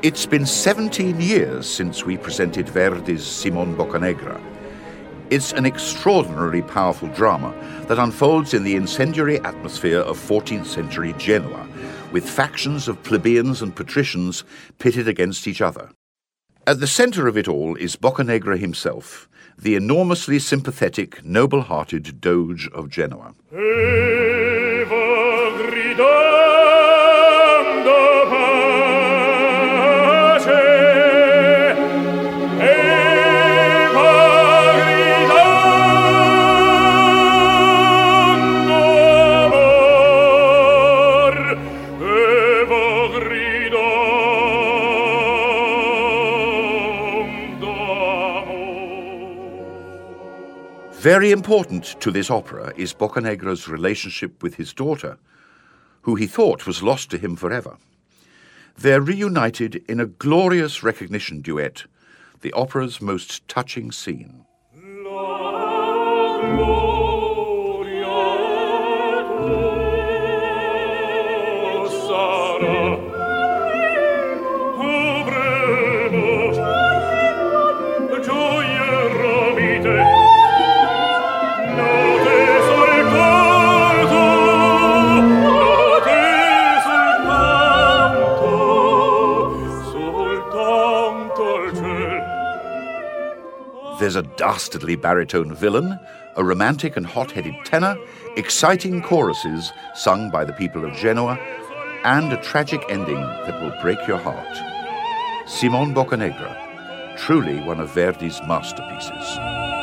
It's been 17 years since we presented Verdi's Simon Boccanegra. It's an extraordinarily powerful drama that unfolds in the incendiary atmosphere of 14th century Genoa, with factions of plebeians and patricians pitted against each other. At the centre of it all is Boccanegra himself, the enormously sympathetic, noble-hearted Doge of Genoa. Very important to this opera is Boccanegra's relationship with his daughter, who he thought was lost to him forever. They're reunited in a glorious recognition duet, the opera's most touching scene. There's a dastardly baritone villain, a romantic and hot-headed tenor, exciting choruses sung by the people of Genoa, and a tragic ending that will break your heart. Simon Boccanegra, truly one of Verdi's masterpieces.